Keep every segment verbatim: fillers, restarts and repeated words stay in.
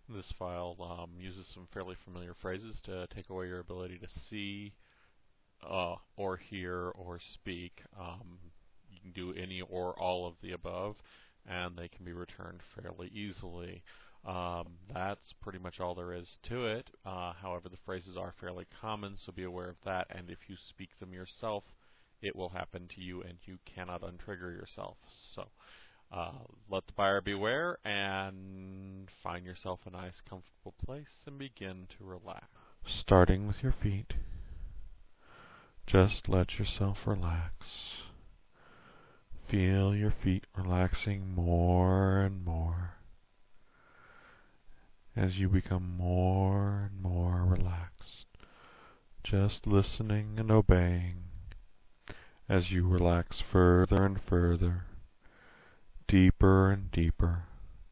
This file um, uses some fairly familiar phrases to take away your ability to see uh, or hear or speak. Um, you can do any or all of the above, and they can be returned fairly easily. Um, that's pretty much all there is to it. Uh, however, the phrases are fairly common, so be aware of that, and if you speak them yourself, it will happen to you, and you cannot untrigger yourself. So uh, let the buyer beware, and find yourself a nice, comfortable place, and begin to relax. Starting with your feet, just let yourself relax. Feel your feet relaxing more and more as you become more and more relaxed. Just listening and obeying as you relax further and further, deeper and deeper,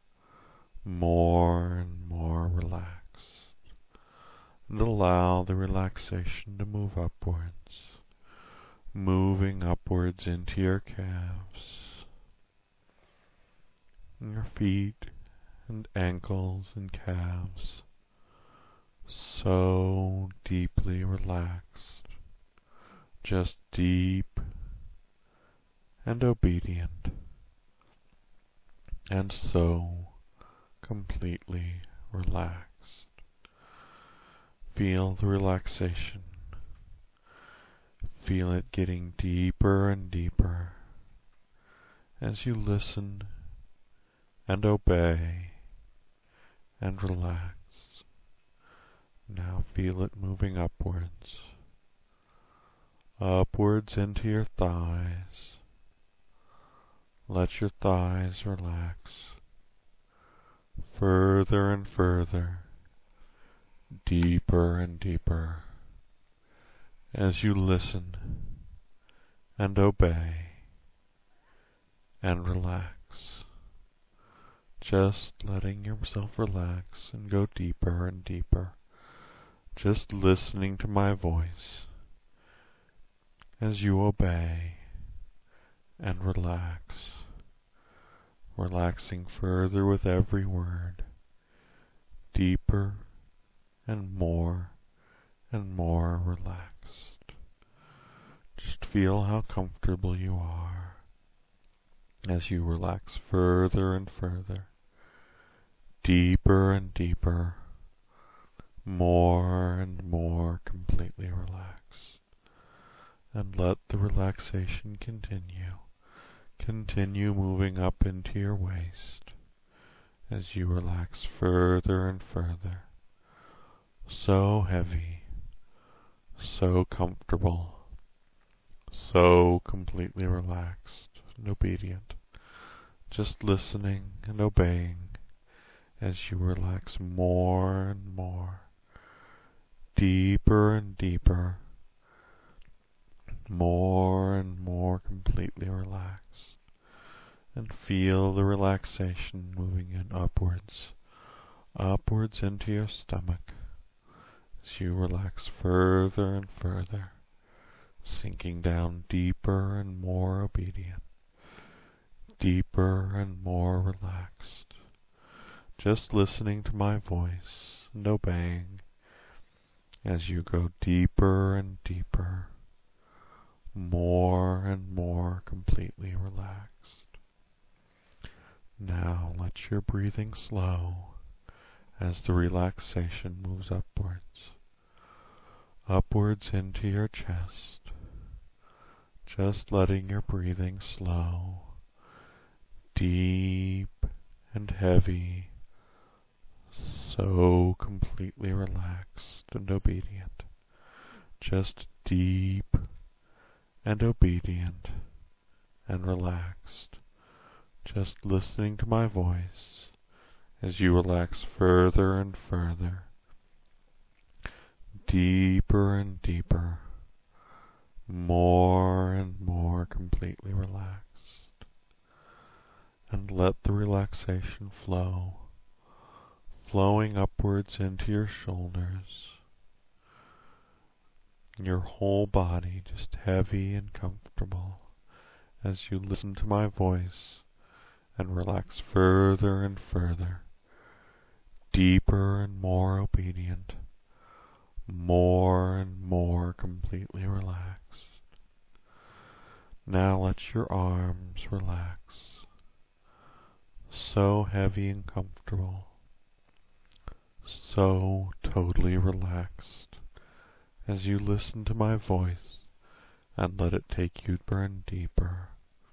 more and more relaxed. And allow the relaxation to move upwards, moving upwards into your calves, your feet and ankles and calves, so deeply relaxed, just deep and obedient, and so completely relaxed. Feel the relaxation. Feel it getting deeper and deeper as you listen and obey and relax. Now feel it moving upwards, upwards into your thighs. Let your thighs relax further and further, deeper and deeper, as you listen and obey and relax. Just letting yourself relax and go deeper and deeper. Just listening to my voice as you obey and relax. Relaxing further with every word, deeper and more and more relaxed. Just feel how comfortable you are as you relax further and further, deeper and deeper, more and more completely relaxed. And let the relaxation continue. Continue moving up into your waist as you relax further and further. So heavy, so comfortable, so completely relaxed and obedient. Just listening and obeying as you relax more and more, deeper and deeper, more and more completely relaxed. And feel the relaxation moving in upwards, upwards into your stomach as you relax further and further, sinking down deeper and more obedient, deeper and more relaxed. Just listening to my voice and obeying as you go deeper and deeper, more and more completely relaxed. Now let your breathing slow as the relaxation moves upwards, upwards into your chest, just letting your breathing slow, deep and heavy, so completely relaxed and obedient, just deep and obedient and relaxed. Just listening to my voice as you relax further and further, deeper and deeper, more and more completely relaxed. And let the relaxation flow, flowing upwards into your shoulders, your whole body just heavy and comfortable as you listen to my voice and relax further and further, deep deeper and more obedient, more and more completely relaxed. Now let your arms relax, so heavy and comfortable, so totally relaxed, as you listen to my voice and let it take you deeper and deeper,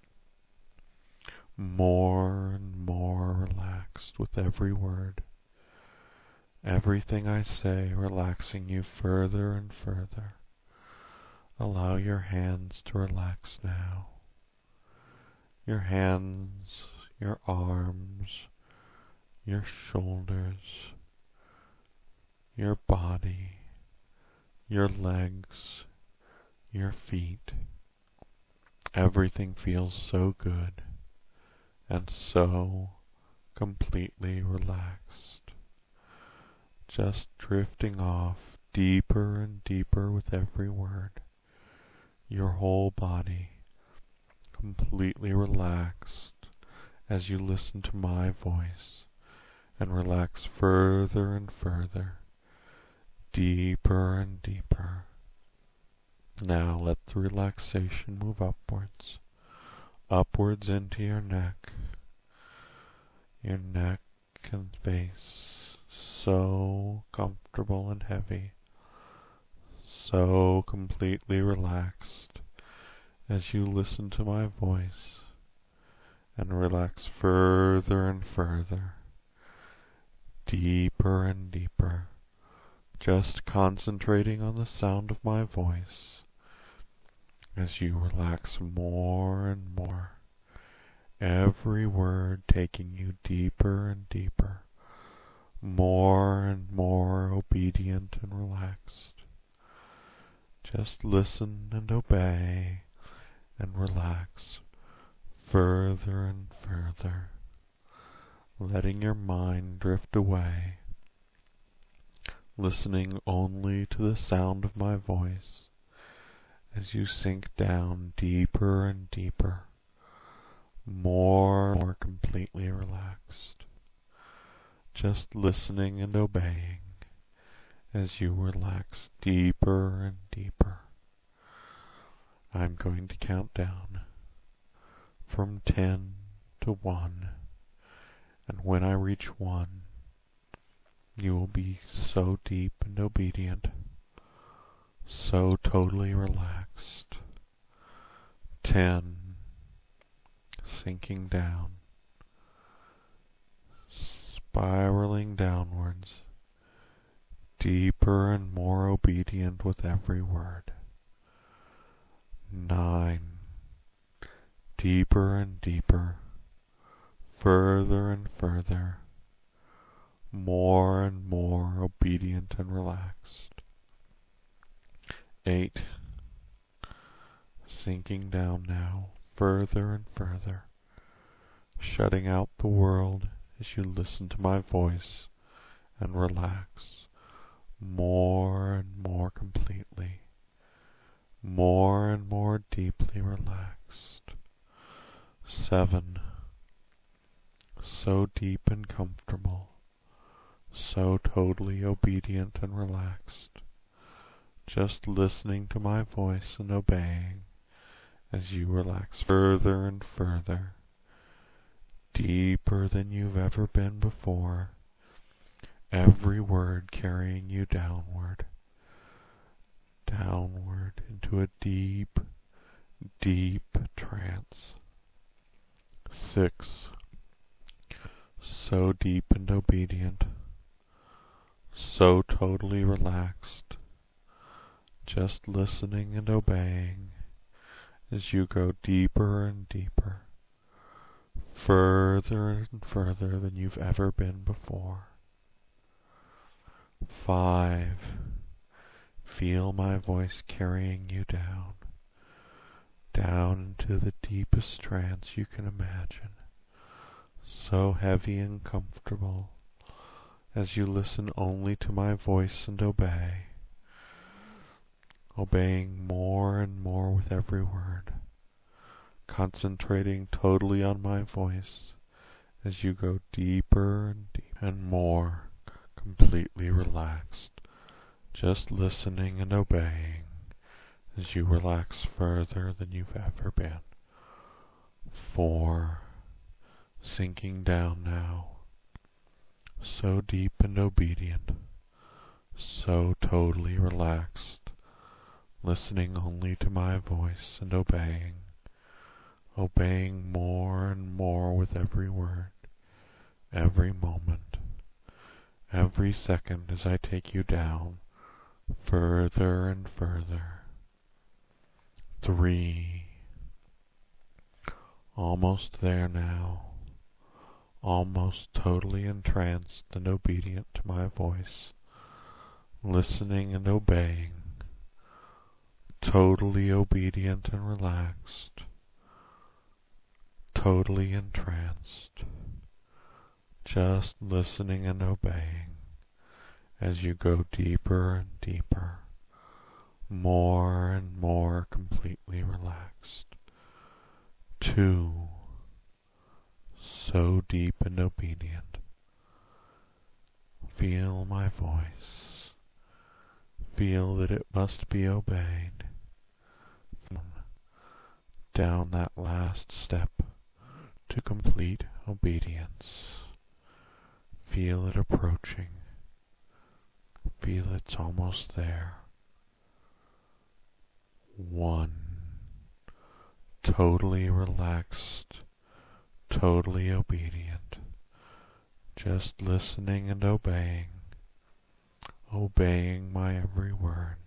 more and more relaxed with every word, everything I say relaxing you further and further. Allow your hands to relax now. Your hands, your arms, your shoulders, your body, your legs, your feet. Everything feels so good and so completely relaxed. Just drifting off deeper and deeper with every word. Your whole body completely relaxed as you listen to my voice and relax further and further, deeper and deeper. Now let the relaxation move upwards, upwards into your neck, your neck and face, so comfortable and heavy, so completely relaxed as you listen to my voice and relax further and further, deeper and deeper, just concentrating on the sound of my voice as you relax more and more, every word taking you deeper and deeper, more and more obedient and relaxed. Just listen and obey and relax further and further, letting your mind drift away, listening only to the sound of my voice as you sink down deeper and deeper, more and more completely relaxed, just listening and obeying as you relax deeper and deeper. I'm going to count down from ten to one, and when I reach one, you will be so deep and obedient, so totally relaxed. Ten, sinking down, spiraling downwards, deeper and more obedient with every word. Nine, deeper and deeper, further and further, more and more obedient and relaxed. Eight, sinking down now, further and further, shutting out the world as you listen to my voice and relax more and more completely, more and more deeply relaxed. Seven, so deep and comfortable, so totally obedient and relaxed, just listening to my voice and obeying as you relax further and further, deeper than you've ever been before, every word carrying you downward, downward into a deep, deep trance. Six, so deep and obedient, so totally relaxed, just listening and obeying as you go deeper and deeper, further and further than you've ever been before. Five, feel my voice carrying you down, down into the deepest trance you can imagine, so heavy and comfortable as you listen only to my voice and obey, obeying more and more with every word, concentrating totally on my voice as you go deeper and deeper and more completely relaxed, just listening and obeying as you relax further than you've ever been. Four, sinking down now, so deep and obedient, so totally relaxed, listening only to my voice and obeying, obeying more and more with every word, every moment, every second as I take you down further and further. Three, almost there now, almost totally entranced and obedient to my voice, listening and obeying, totally obedient and relaxed, totally entranced, just listening and obeying as you go deeper and deeper, more and more completely relaxed. Two, so deep and obedient. Feel my voice. Feel that it must be obeyed. Down that last step to complete obedience. Feel it approaching. Feel it's almost there. One, totally relaxed, totally obedient, just listening and obeying, obeying my every word,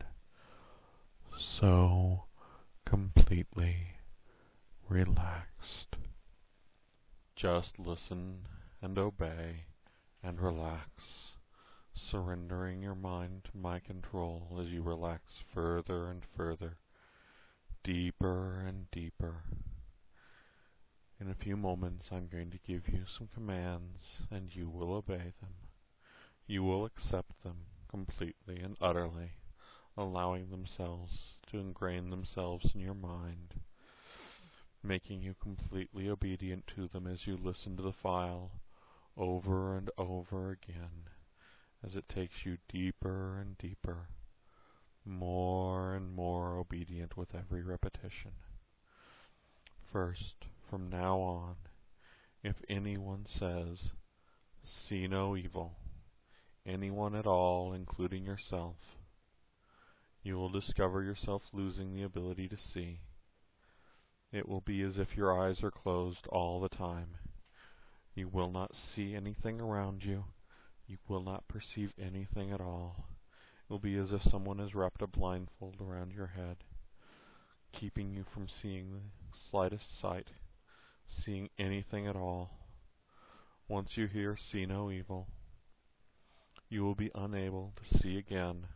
so completely relaxed. Just listen and obey and relax, surrendering your mind to my control as you relax further and further, deeper and deeper. In a few moments I'm going to give you some commands and you will obey them. You will accept them completely and utterly, allowing themselves to ingrain themselves in your mind, making you completely obedient to them as you listen to the file over and over again, as it takes you deeper and deeper, more and more obedient with every repetition. First, from now on, if anyone says, "See no evil," anyone at all, including yourself, you will discover yourself losing the ability to see. It will be as if your eyes are closed all the time. You will not see anything around you. You will not perceive anything at all. It will be as if someone has wrapped a blindfold around your head, keeping you from seeing the slightest sight, seeing anything at all. Once you hear "see no evil," you will be unable to see again.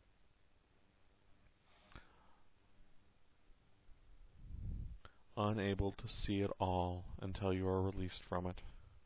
Unable to see at all until you are released from it.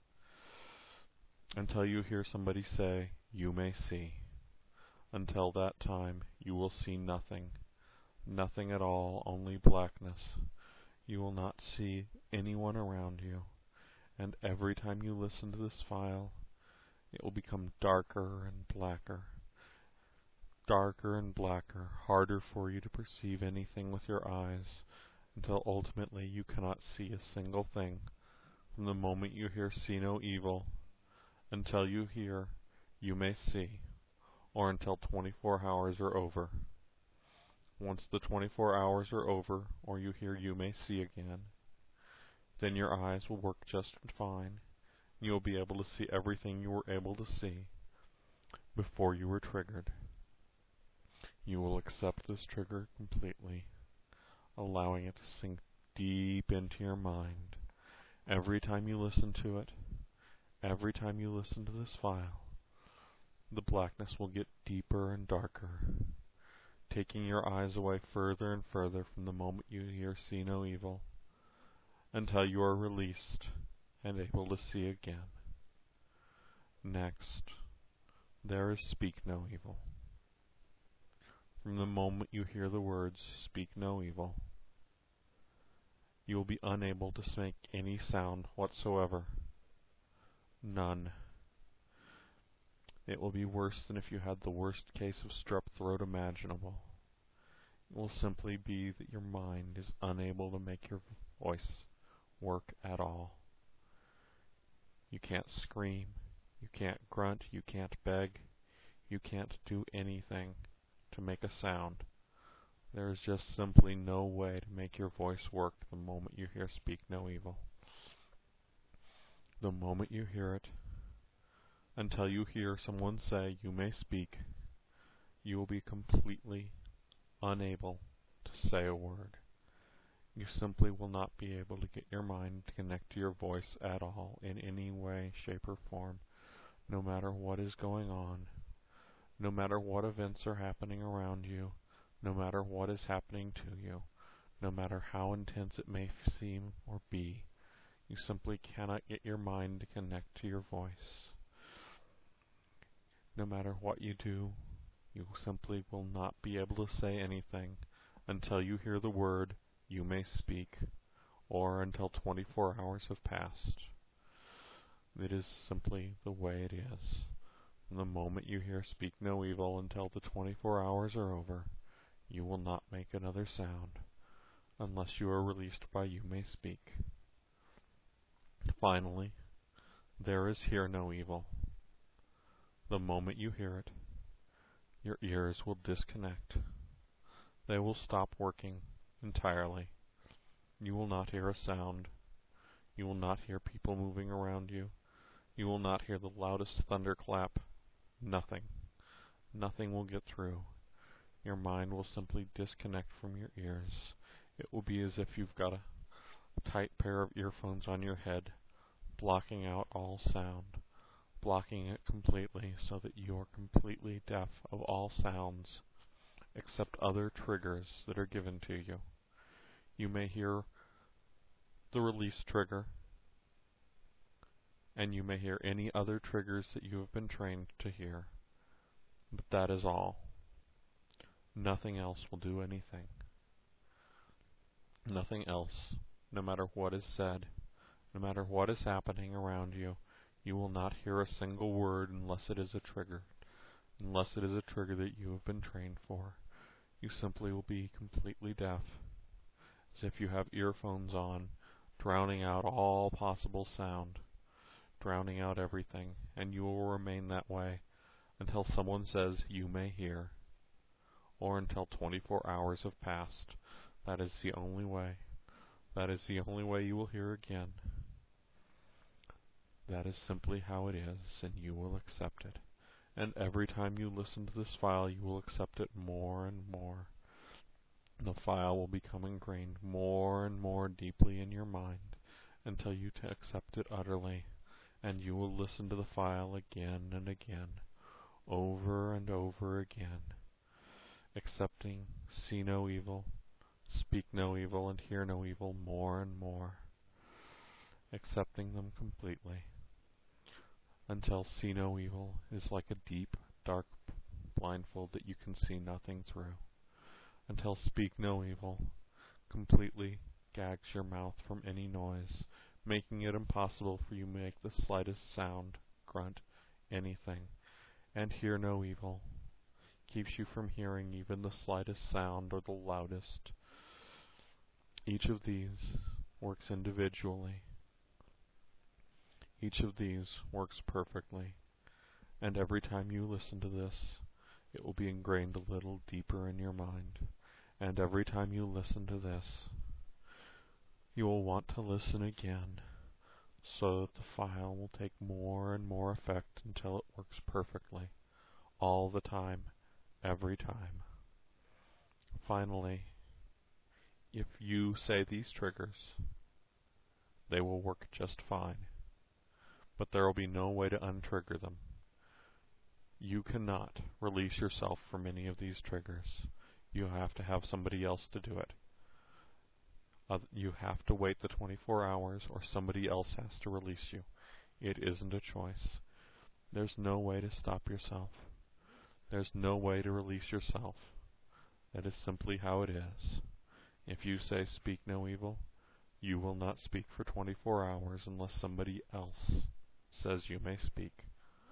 Until you hear somebody say, "You may see." Until that time, you will see nothing. Nothing at all, only blackness. You will not see anyone around you. And every time you listen to this file, it will become darker and blacker. Darker and blacker, harder for you to perceive anything with your eyes, until ultimately you cannot see a single thing from the moment you hear "see no evil" until you hear "you may see," or until twenty-four hours are over. Once the twenty-four hours are over, or you hear "you may see" again, then your eyes will work just fine. You will be able to see everything you were able to see before you were triggered. You will accept this trigger completely, allowing it to sink deep into your mind. Every time you listen to it, every time you listen to this file, the blackness will get deeper and darker, taking your eyes away further and further from the moment you hear "see no evil," until you are released and able to see again. Next, there is "speak no evil." From the moment you hear the words "speak no evil," you will be unable to make any sound whatsoever. None. It will be worse than if you had the worst case of strep throat imaginable. It will simply be that your mind is unable to make your voice work at all. You can't scream, you can't grunt, you can't beg, you can't do anything to make a sound. There is just simply no way to make your voice work the moment you hear "Speak No Evil." The moment you hear it, until you hear someone say "You may speak," you will be completely unable to say a word. You simply will not be able to get your mind to connect to your voice at all in any way, shape, or form, no matter what is going on, no matter what events are happening around you, no matter what is happening to you, no matter how intense it may seem or be. You simply cannot get your mind to connect to your voice. No matter what you do, you simply will not be able to say anything until you hear the word "You may speak," or until twenty-four hours have passed. It is simply the way it is. From the moment you hear "Speak No Evil" until the twenty-four hours are over, you will not make another sound, unless you are released by "You may speak." Finally, there is "Hear No Evil." The moment you hear it, your ears will disconnect. They will stop working entirely. You will not hear a sound. You will not hear people moving around you. You will not hear the loudest thunderclap. Nothing. Nothing will get through. Your mind will simply disconnect from your ears. It will be as if you've got a tight pair of earphones on your head, blocking out all sound, blocking it completely so that you are completely deaf of all sounds, except other triggers that are given to you. You may hear the release trigger, and you may hear any other triggers that you have been trained to hear, but that is all. Nothing else will do anything. Nothing else, no matter what is said, no matter what is happening around you, you will not hear a single word unless it is a trigger, unless it is a trigger that you have been trained for. You simply will be completely deaf, as if you have earphones on, drowning out all possible sound, drowning out everything, and you will remain that way until someone says "You may hear," or until twenty-four hours have passed. That is the only way. That is the only way you will hear again. That is simply how it is, and you will accept it. And every time you listen to this file, you will accept it more and more. The file will become ingrained more and more deeply in your mind until you t- accept it utterly, and you will listen to the file again and again, over and over again, accepting "See No Evil," "Speak No Evil," and "Hear No Evil" more and more, accepting them completely, until "See No Evil" is like a deep, dark blindfold that you can see nothing through, until "Speak No Evil" completely gags your mouth from any noise, making it impossible for you to make the slightest sound, grunt, anything, and "Hear No Evil" keeps you from hearing even the slightest sound or the loudest. Each of these works individually. Each of these works perfectly, and every time you listen to this, it will be ingrained a little deeper in your mind. And every time you listen to this, you will want to listen again, so that the file will take more and more effect until it works perfectly, all the time, every time. Finally, if you say these triggers, they will work just fine, but there will be no way to untrigger them. You cannot release yourself from any of these triggers. You have to have somebody else to do it. Uh, you have to wait the twenty-four hours, or somebody else has to release you. It isn't a choice. There's no way to stop yourself. There's no way to release yourself. That is simply how it is. If you say "Speak no evil," you will not speak for twenty-four hours unless somebody else says you may speak.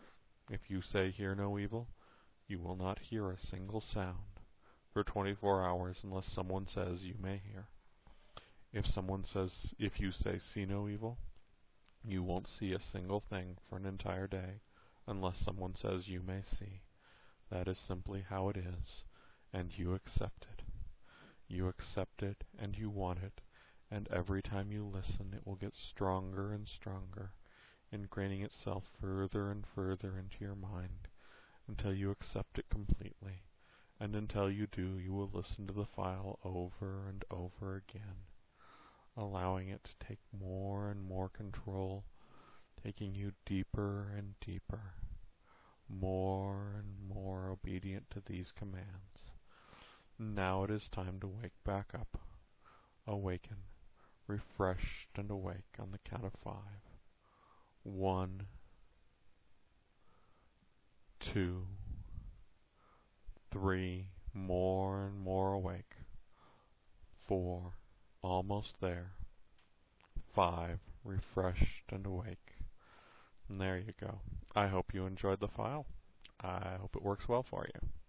If you say hear no evil, you will not hear a single sound for twenty-four hours unless someone says you may hear. If someone says, if you say see no evil, you won't see a single thing for an entire day unless someone says you may see. That is simply how it is, and you accept it. You accept it and you want it, and every time you listen it will get stronger and stronger, ingraining itself further and further into your mind until you accept it completely, and until you do, you will listen to the file over and over again, allowing it to take more and more control, taking you deeper and deeper, more and more obedient to these commands. Now it is time to wake back up, awaken, refreshed and awake on the count of five. One, two, three, more and more awake. Four, almost there. Five, refreshed and awake. And there you go. I hope you enjoyed the file. I hope it works well for you.